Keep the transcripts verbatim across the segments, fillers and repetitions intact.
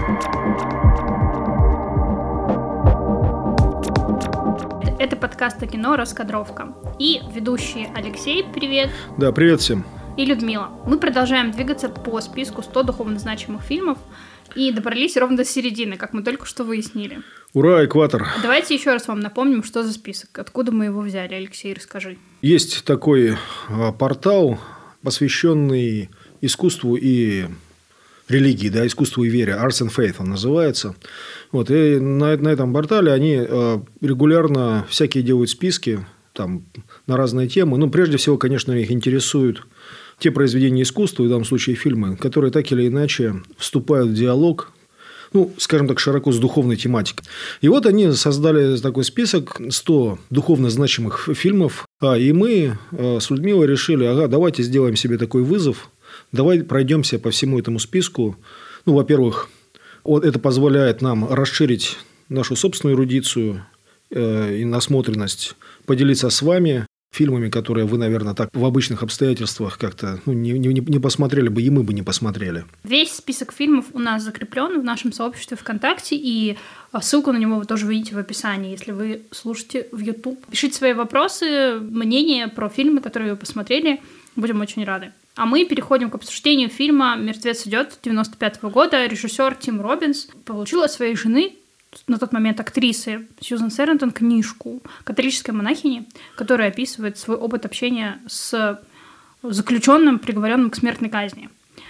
Это подкаст о кино «Раскадровка». И ведущие Алексей, привет. Да, привет всем. И Людмила. Мы продолжаем двигаться по списку сто духовно значимых фильмов и добрались ровно до середины, как мы только что выяснили. Ура, экватор. Давайте еще раз вам напомним, что за список, откуда мы его взяли. Алексей, расскажи. Есть такой портал, посвященный искусству и религии, да, искусству и вере. Arts and Faith он называется. Вот, и на, на этом портале они регулярно всякие делают списки там, на разные темы. Ну, прежде всего, конечно, их интересуют те произведения искусства, в данном случае фильмы, которые так или иначе вступают в диалог, ну, скажем так, широко с духовной тематикой. И вот они создали такой список сто духовно значимых фильмов. А, и мы с Людмилой решили, ага, давайте сделаем себе такой вызов, давай пройдемся по всему этому списку. Ну, во-первых, вот это позволяет нам расширить нашу собственную эрудицию э, и насмотренность, поделиться с вами фильмами, которые вы, наверное, так в обычных обстоятельствах как-то ну, не, не, не посмотрели бы, и мы бы не посмотрели. Весь список фильмов у нас закреплен в нашем сообществе ВКонтакте, и ссылку на него вы тоже видите в описании, если вы слушаете в YouTube. Пишите свои вопросы, мнения про фильмы, которые вы посмотрели. Будем очень рады. А мы переходим к обсуждению фильма «Мертвец идет» девяносто пятого года. Режиссер Тим Роббинс получил от своей жены, на тот момент актрисы Сьюзан Сэрентон, книжку «Католической монахини», которая описывает свой опыт общения с заключенным, приговоренным к смертной казни.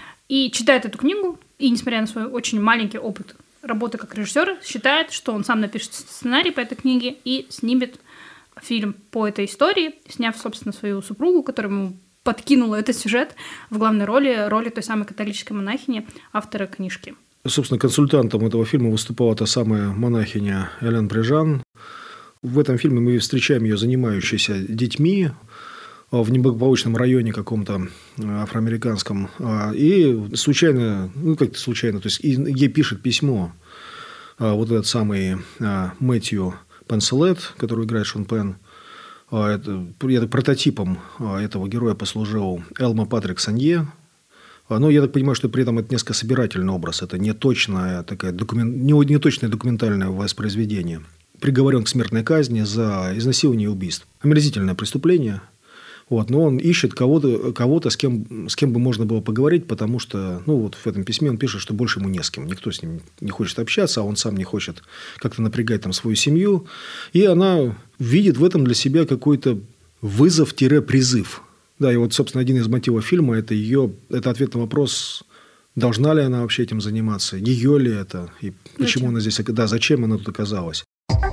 И читает эту книгу, и, несмотря на свой очень маленький опыт работы как режиссер, считает, что он сам напишет сценарий по этой книге и снимет фильм по этой истории, сняв, собственно, свою супругу, которому подкинула этот сюжет в главной роли, роли той самой католической монахини, автора книжки. Собственно, консультантом этого фильма выступала та самая монахиня Элен Прижан. В этом фильме мы встречаем ее занимающейся детьми в неблагополучном районе каком-то афроамериканском. И случайно, ну как-то случайно, то есть ей пишет письмо вот этот самый Мэтью Пенселет, который играет Шон Пенн. Это, это прототипом этого героя послужил Элма Патрик Санье. Но я так понимаю, что при этом это несколько собирательный образ. Это не точное, такое документ... не, не точное документальное воспроизведение. Приговорен к смертной казни за изнасилование и убийство. Омерзительное преступление. Вот. Но он ищет кого-то, кого-то с, кем, с кем бы можно было поговорить, потому что ну, вот в этом письме он пишет, что больше ему не с кем. Никто с ним не хочет общаться, а он сам не хочет как-то напрягать там, свою семью. И она видит в этом для себя какой-то вызов-призыв. Да, и вот, собственно, один из мотивов фильма – это ее, это ответ на вопрос, должна ли она вообще этим заниматься, ее ли это, и почему зачем? Она здесь, да, зачем она тут оказалась.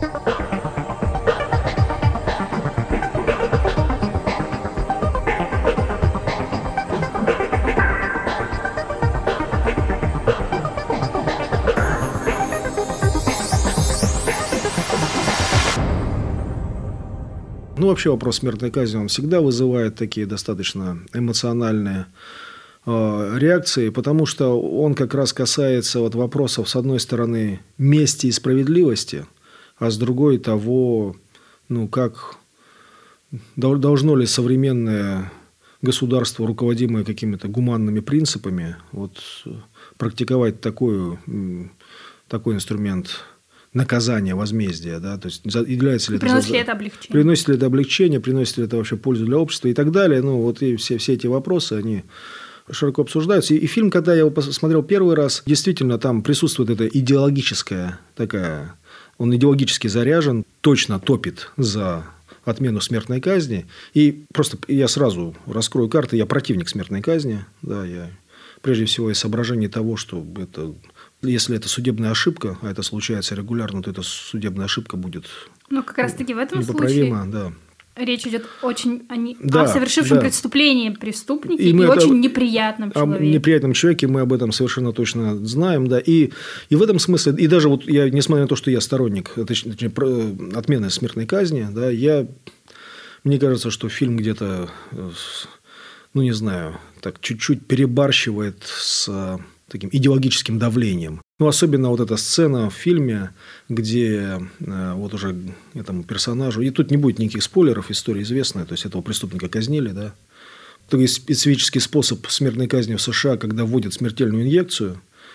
Ну, вообще вопрос смертной казни, он всегда вызывает такие достаточно эмоциональные э, реакции, потому что он как раз касается вот вопросов, с одной стороны, мести и справедливости, а с другой того, ну, как должно ли современное государство, руководимое какими-то гуманными принципами, вот, практиковать такой, такой инструмент наказание, возмездие, да, то есть является ли это, приносит ли это облегчение, приносит ли это облегчение, приносит ли это вообще пользу для общества и так далее. Ну, вот и все, все эти вопросы, они широко обсуждаются. И, и фильм, когда я его посмотрел первый раз, действительно там присутствует эта идеологическая такая, он идеологически заряжен, точно топит за отмену смертной казни. И просто я сразу раскрою карты, я противник смертной казни, да, я прежде всего из соображений того, что это... Если это судебная ошибка, а это случается регулярно, то эта судебная ошибка будет ну, как раз-таки в этом непоправима, случае да. Речь идет очень о, не... да, о совершившем да. преступлении преступнике и, и, и это... очень неприятном человеке. О неприятном человеке мы об этом совершенно точно знаем, да. И, и в этом смысле, и даже вот я, несмотря на то, что я сторонник точнее, отмены смертной казни, да, я, мне кажется, что фильм где-то, ну не знаю, так чуть-чуть перебарщивает с таким идеологическим давлением. Ну, особенно вот эта сцена в фильме, где э, вот уже этому персонажу... И тут не будет никаких спойлеров, история известная. То есть, этого преступника казнили, да. Такой специфический способ смертной казни в США, когда вводят смертельную инъекцию.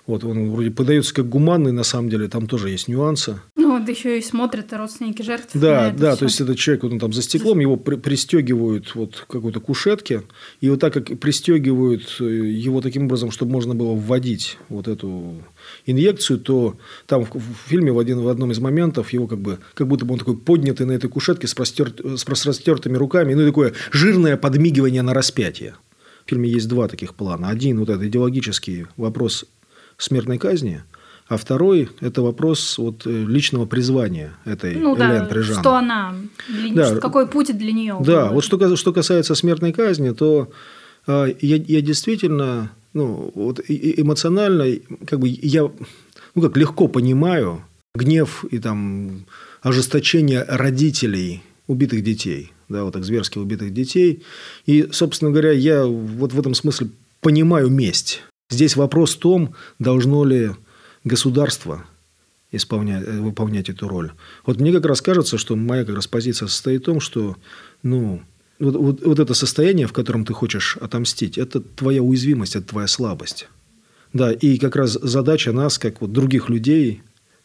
Вот он вроде подается как гуманный, на самом деле там тоже есть нюансы. Ну, вот еще и смотрят родственники жертв. Да, да, то есть этот человек, вот он там за стеклом, его при, пристегивают вот к какой-то кушетке, и вот так как пристегивают его таким образом, чтобы можно было вводить вот эту инъекцию, то там в, в фильме в, один, в одном из моментов его как бы, как будто бы он такой поднятый на этой кушетке с, простер, с распростертыми руками, ну и такое жирное подмигивание на распятие. В фильме есть два таких плана. Один вот этот идеологический вопрос смертной казни, а второй – это вопрос вот личного призвания этой ну, Элен да, Прижан. Что она, для, да, какой путь для нее. Да, был. Вот что, что касается смертной казни, то э, я, я действительно ну, вот, эмоционально как бы я ну, как легко понимаю гнев и там, ожесточение родителей убитых детей, да, вот так зверски убитых детей. И, собственно говоря, я вот в этом смысле понимаю месть. Здесь вопрос в том, должно ли государство исполнять, выполнять эту роль. Вот мне как раз кажется, что моя как раз позиция состоит в том, что ну, вот, вот, вот это состояние, в котором ты хочешь отомстить, это твоя уязвимость, это твоя слабость. Да, и как раз задача нас, как вот других людей,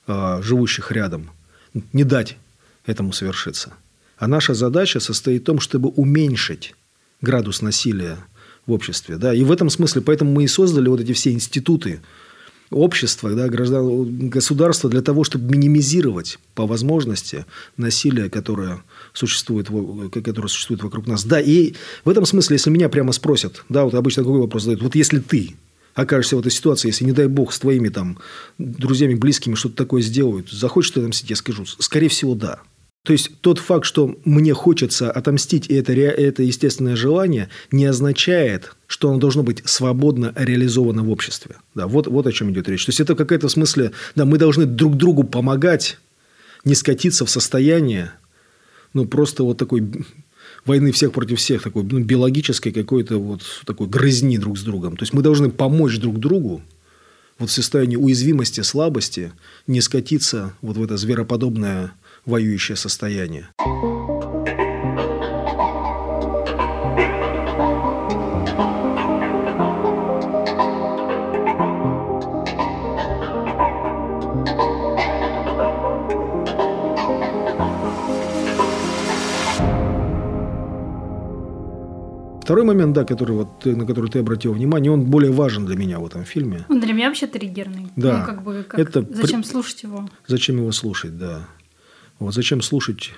живущих рядом, не дать этому совершиться. А наша задача состоит в том, чтобы уменьшить градус насилия в обществе. Да? И в этом смысле, поэтому мы и создали вот эти все институты общества, да, граждан, государства для того, чтобы минимизировать по возможности насилие, которое существует, которое существует вокруг нас. Да, и в этом смысле, если меня прямо спросят, да, вот обычно такой вопрос задают, вот если ты окажешься в этой ситуации, если, не дай бог, с твоими там друзьями, близкими что-то такое сделают, захочешь ты отомстить, я скажу, скорее всего, да. То есть, тот факт, что мне хочется отомстить, и это, это естественное желание, не означает, что оно должно быть свободно реализовано в обществе. Да, вот, вот о чем идет речь. То есть, это какая-то в смысле, да, мы должны друг другу помогать, не скатиться в состояние, ну, просто вот такой войны всех против всех, такой ну, биологической какой-то вот такой грызни друг с другом. То есть, мы должны помочь друг другу вот в состоянии уязвимости, слабости, не скатиться вот в это звероподобное воюющее состояние. Второй момент, да, который, вот, на который ты обратил внимание, он более важен для меня в этом фильме. Он для меня вообще триггерный. Да. Ну, как бы, как... Это... Зачем слушать его? Зачем его слушать, да. Вот зачем слушать,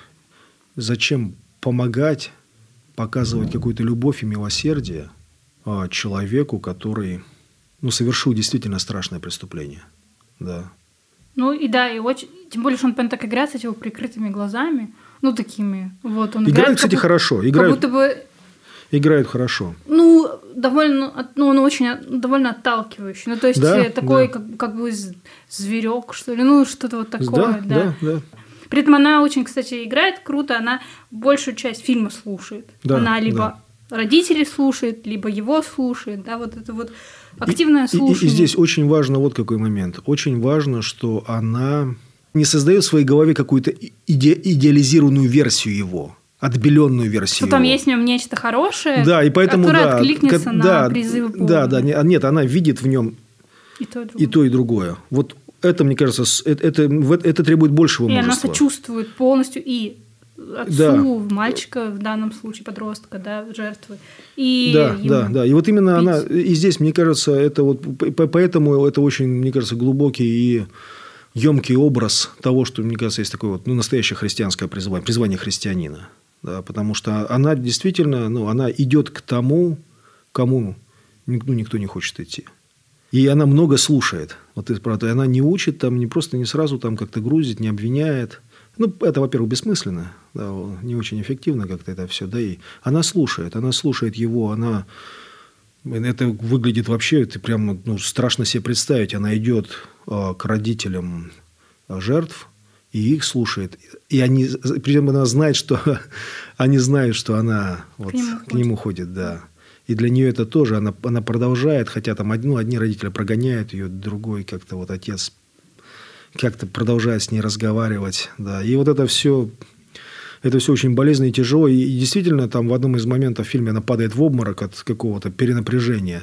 зачем помогать, показывать какую-то любовь и милосердие человеку, который ну, совершил действительно страшное преступление. Да. Ну и да, и очень... тем более, что он прям так играет с этими прикрытыми глазами, ну такими. Вот, он играет, играет кстати, как... хорошо. Играют... Как будто бы... Играют хорошо. Ну, довольно, ну, он очень довольно отталкивающий. Ну, то есть, да, такой, да. Как, как бы зверек, что ли, ну, что-то вот такое. Да, да, да. При этом она очень, кстати, играет круто, она большую часть фильма слушает. Да, она либо да. родителей слушает, либо его слушает, да, вот это вот активное и, слушание. И, и здесь очень важно вот какой момент. Очень важно, что она не создает в своей голове какую-то иде- идеализированную версию его. Отбеленную версию. Что там есть в нем нечто хорошее, да, и поэтому, которое да, откликнется как, на да, призывы Бога. Да, да, нет, она видит в нем и то, и другое. И, то, и другое. Вот это, мне кажется, это, это, это требует большего и мужества. И она сочувствует полностью и отцу, да. мальчика, в данном случае подростка, да, жертвы. И да, ему да, да. И вот именно пить. она, и здесь, мне кажется, это вот, поэтому это очень, мне кажется, глубокий и емкий образ того, что, мне кажется, есть такое вот, ну, настоящее христианское призвание, призвание христианина. Да, потому что она действительно, ну, она идет к тому, кому ну, никто не хочет идти. И она много слушает. Вот это правда. И она не учит, там, не просто не сразу там как-то грузит, не обвиняет. Ну, это, во-первых, бессмысленно, да, не очень эффективно как-то это все. Да, и она слушает, она слушает его, она... Это выглядит вообще, это прям ну, страшно себе представить. Она идет э, к родителям жертв, и их слушает. И они, причем она знает, что они знают, что она вот, к, нему к нему ходит, да. И для нее это тоже, она, она продолжает, хотя там ну, одни родители прогоняют ее, другой как-то вот отец как-то продолжает с ней разговаривать, да. И вот это все, это все очень болезненно и тяжело. И, и действительно, там в одном из моментов в фильме она падает в обморок от какого-то перенапряжения.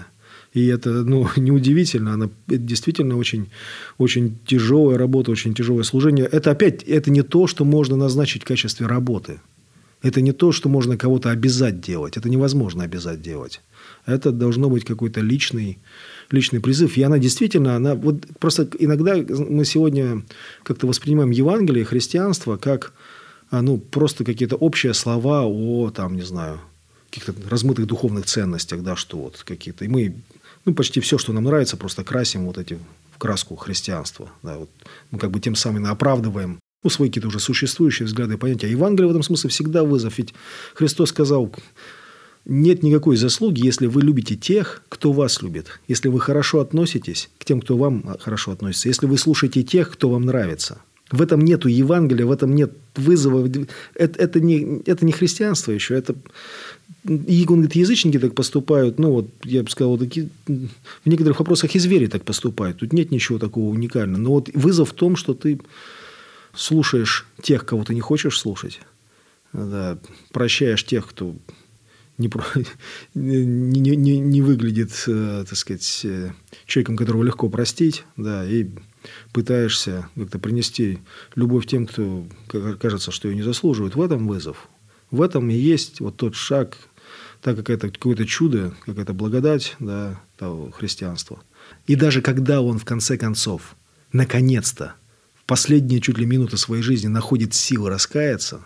И это, ну, неудивительно. Она, это действительно очень, очень тяжелая работа, очень тяжелое служение. Это опять, это не то, что можно назначить в качестве работы. Это не то, что можно кого-то обязать делать. Это невозможно обязать делать. Это должно быть какой-то личный, личный призыв. И она действительно, она, вот просто иногда мы сегодня как-то воспринимаем Евангелие, христианство как, ну, просто какие-то общие слова о, там, не знаю, каких-то размытых духовных ценностях, да, что вот какие-то. И мы, ну, почти все, что нам нравится, просто красим вот эти в краску христианства. Да, вот мы как бы тем самым оправдываем, ну, свои какие-то уже существующие взгляды и понятия. А Евангелие в этом смысле всегда вызов. Ведь Христос сказал: нет никакой заслуги, если вы любите тех, кто вас любит. Если вы хорошо относитесь к тем, кто вам хорошо относится. Если вы слушаете тех, кто вам нравится. В этом нету Евангелия, в этом нет вызова. Это, это, не, это не христианство еще. Это... И, он говорит, язычники так поступают. Ну, вот я бы сказал, такие... в некоторых вопросах и звери так поступают. Тут нет ничего такого уникального. Но вот вызов в том, что ты слушаешь тех, кого ты не хочешь слушать. Да, прощаешь тех, кто не, не, не, не выглядит, так сказать, человеком, которого легко простить. Да, и пытаешься как-то принести любовь тем, кто кажется, что ее не заслуживает. В этом вызов. В этом и есть вот тот шаг, так как это какое-то чудо, какая-то благодать, да, того христианства. И даже когда он в конце концов, наконец-то, в последние чуть ли минуты своей жизни находит силы раскаяться,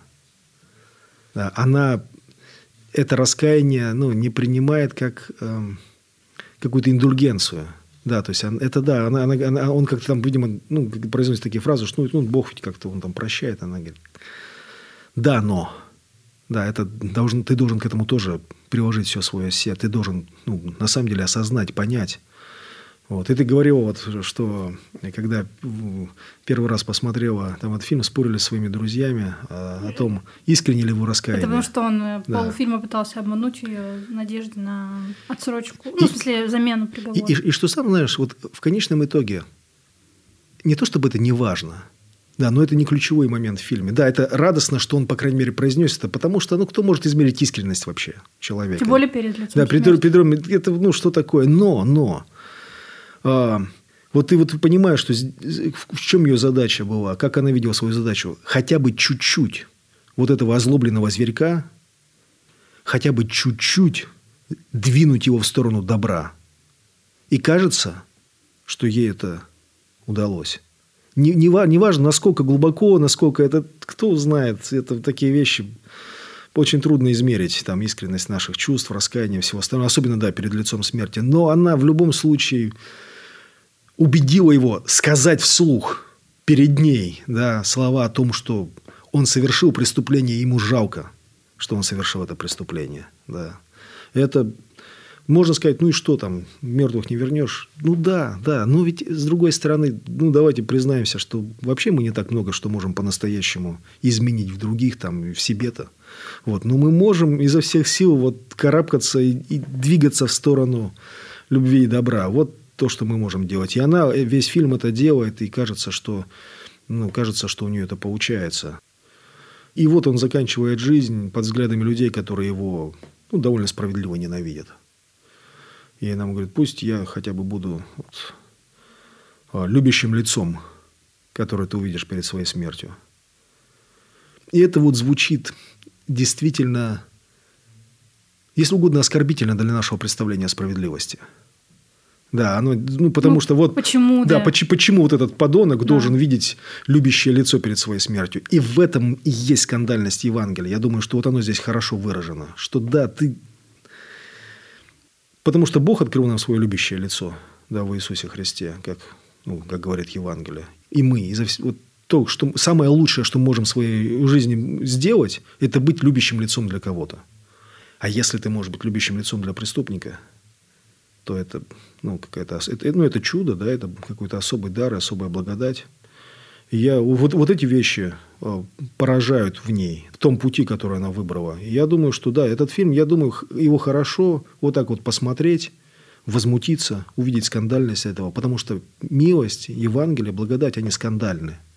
да, она это раскаяние, ну, не принимает как э, какую-то индульгенцию. Да, то есть, это да, она, она, она, он как-то там, видимо, ну, произносит такие фразы, что ну, Бог ведь как-то он там прощает. Она говорит, да, но, да, это должен, ты должен к этому тоже приложить все свое сердце, ты должен, ну, на самом деле осознать, понять. Вот. И ты говорил, вот, что когда первый раз посмотрела там этот фильм, спорили с своими друзьями о, о том, искренне ли его раскаяние. Это потому, что он да. полуфильма пытался обмануть ее в надежде на отсрочку, ну, и, в смысле, замену приговора. И, и, и что сам знаешь, вот в конечном итоге, не то чтобы это не важно, да, но это не ключевой момент в фильме. Да, это радостно, что он, по крайней мере, произнес это, потому что, ну, кто может измерить искренность вообще человека? Тем более перед лицом да, смерти. Перед, это, ну, что такое? Но, но... А, вот ты вот понимаешь, что в чем ее задача была, как она видела свою задачу. Хотя бы чуть-чуть вот этого озлобленного зверька, хотя бы чуть-чуть двинуть его в сторону добра. И кажется, что ей это удалось. Не, не, не важно, насколько глубоко, насколько это... Кто знает, это такие вещи... Очень трудно измерить там, искренность наших чувств, раскаяния, всего остального. Особенно, да, перед лицом смерти. Но она в любом случае убедила его сказать вслух перед ней, да, слова о том, что он совершил преступление, ему жалко, что он совершил это преступление. Да. Это, можно сказать, ну и что там, мертвых не вернешь? Ну да, да. Но ведь с другой стороны, ну давайте признаемся, что вообще мы не так много что можем по-настоящему изменить в других, там, в себе-то. Вот. Но мы можем изо всех сил вот карабкаться и, и двигаться в сторону любви и добра. Вот то, что мы можем делать. И она весь фильм это делает, и кажется, что, ну, кажется, что у нее это получается. И вот он заканчивает жизнь под взглядами людей, которые его, ну, довольно справедливо ненавидят. И она ему говорит, пусть я хотя бы буду вот, любящим лицом, которое ты увидишь перед своей смертью. И это вот звучит действительно, если угодно, оскорбительно для нашего представления о справедливости. Да, оно, ну, потому ну, что вот... Почему, да? Да, почему, почему вот этот подонок да. должен видеть любящее лицо перед своей смертью? И в этом и есть скандальность Евангелия. Я думаю, что вот оно здесь хорошо выражено. Что да, ты... Потому что Бог открыл нам свое любящее лицо, да, в Иисусе Христе, как, ну, как говорит Евангелие. И мы, из-за вот то, что самое лучшее, что мы можем в своей жизни сделать, это быть любящим лицом для кого-то. А если ты можешь быть любящим лицом для преступника, то это, ну, какая-то, это, ну, это чудо, да, это какой-то особый дар, особая благодать. И я, вот, вот эти вещи поражают в ней, в том пути, который она выбрала. И я думаю, что да, этот фильм, я думаю, его хорошо вот так вот посмотреть, возмутиться, увидеть скандальность этого, потому что милость, Евангелие, благодать, они скандальны.